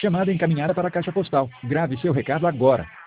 Chamada encaminhada para a caixa postal. Grave seu recado agora.